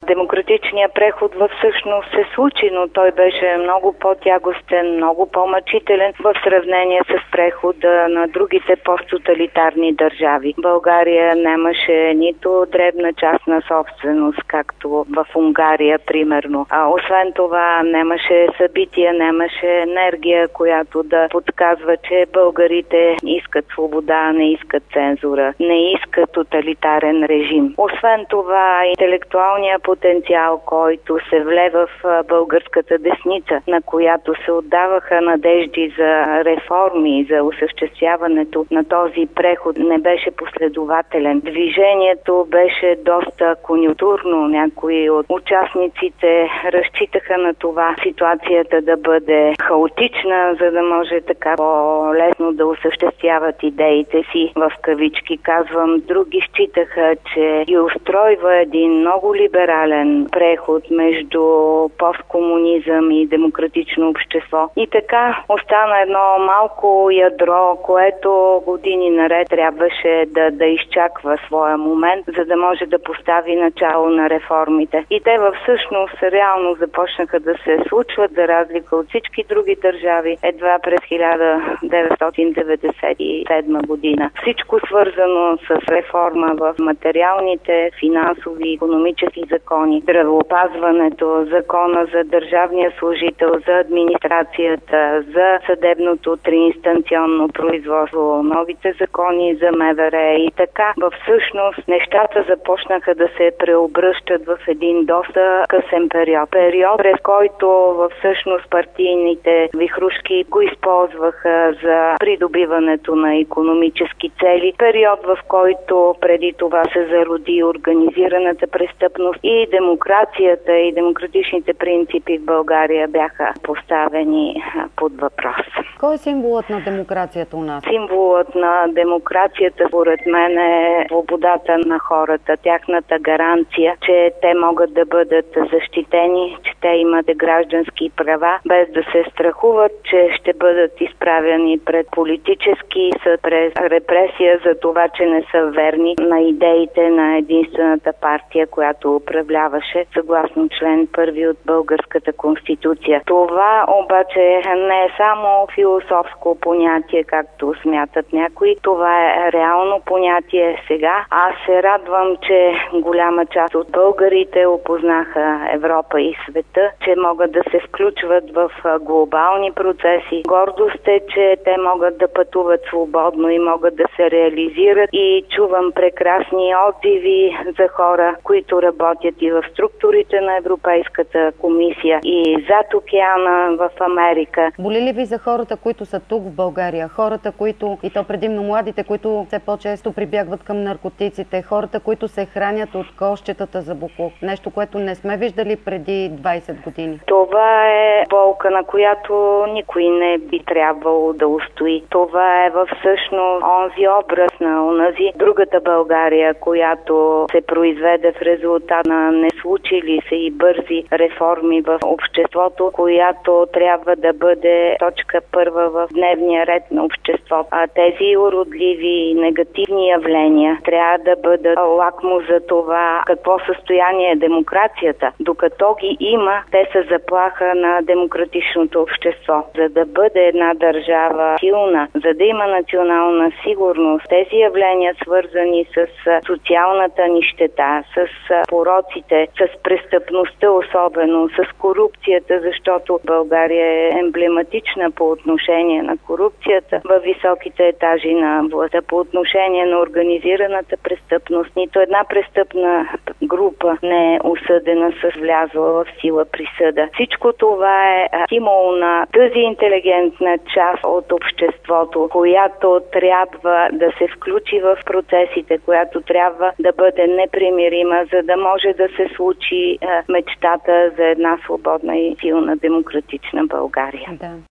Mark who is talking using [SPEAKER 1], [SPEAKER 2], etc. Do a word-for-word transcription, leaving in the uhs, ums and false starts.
[SPEAKER 1] Демократичният преход във всъщност се случи, но той беше много по-тягостен, много по-мъчителен в сравнение с прехода на другите посттоталитарни държави. България нямаше нито дребна частна собственост, както в Унгария, примерно. А освен това, нямаше събития, нямаше енергия, която да подсказва, че българите искат свобода, не искат цензура, не искат тоталитарен режим. Освен това, интелектуалният потенциал, който се влева в българската десница, на която се отдаваха надежди за реформи, за осъществяването на този преход, не беше последователен. Движението беше доста конюнктурно. Някои от участниците разчитаха на това ситуацията да бъде хаотична, за да може така по-лесно да осъществяват идеите си, в кавички казвам. Други считаха, че ги устройва един много либерален преход между посткомунизъм и демократично общество. И така остана едно малко ядро, което години наред трябваше да, да изчаква своя момент, за да може да постави начало на реформите. И те във всъщност реално започнаха да се случват, за разлика от всички други държави, едва през хиляда деветстотин деветдесет и седма година. Всичко свързано с реформа в материалните, финансови, икономически закони, здравеопазването, закона за държавния служител, за администрацията, за съдебното триинстанционно производство, новите закони за МВР и така. Във всъщност нещата започнаха да се преобръщат в един доста късен период. Период, през който във всъщност партийните вихрушки го използваха за придобиването на икономически цели. Период, в който преди това се зароди организираната престъпност и демокрацията и демократичните принципи в България бяха поставени под въпрос.
[SPEAKER 2] Кой е символът на демокрацията у нас?
[SPEAKER 1] Символът на демокрацията, според мен, е свободата на хората, тяхната гаранция, че те могат да бъдат защитени, че те имат граждански права, без да се страхуват, че ще бъдат изправени пред политически съд, през репресия за това, че не са верни на идеите на единствената партия, която управляваше, съгласно член първи от Българската конституция. Това обаче не е само философско понятие, както смятат някои. Това е реално понятие сега. Аз се радвам, че голяма част от българите опознаха Европа и света, че могат да се включват в глобални процеси. Гордост е, че те могат да пътуват свободно и могат да се реализират. И чувам прекрасни отзиви за хора, които работят и в структурите на Европейската комисия и зад океана в Америка.
[SPEAKER 2] Боли ли ви за хората, които са тук в България? Хората, които, и то предимно младите, които все по-често прибягват към наркотиците, хората, които се хранят от кошчетата за боклук, нещо, което не сме виждали преди двайсет години.
[SPEAKER 1] Това е болка, на която никой не би трябвало да устои. Това е във всъщност онзи образ на онази другата България, която се произведе в резултат на неслучили се и бързи реформи в обществото, която трябва да бъде точка първа в дневния ред на обществото. А тези уродливи и негативни явления трябва да бъдат лакмус за това какво състояние е демокрацията. Докато ги има, те са заплаха на демократичното общество. За да бъде една държава силна, за да има национална сигурност, тези явления, свързани с социалната нищета, с пороците, с престъпността особено, с корупцията, защото България е емблематична по отношение на корупцията във високите етажи на властта, по отношение на организираната престъпност. Нито една престъпна група не е осъдена с влязла в сила присъда. Всичко това е стимул на тази интелигентна част от обществото, която трябва да се включи в процесите, която трябва да бъде непримирима, за да може да се случи мечтата за една свободна и силна демократична България.
[SPEAKER 2] Да.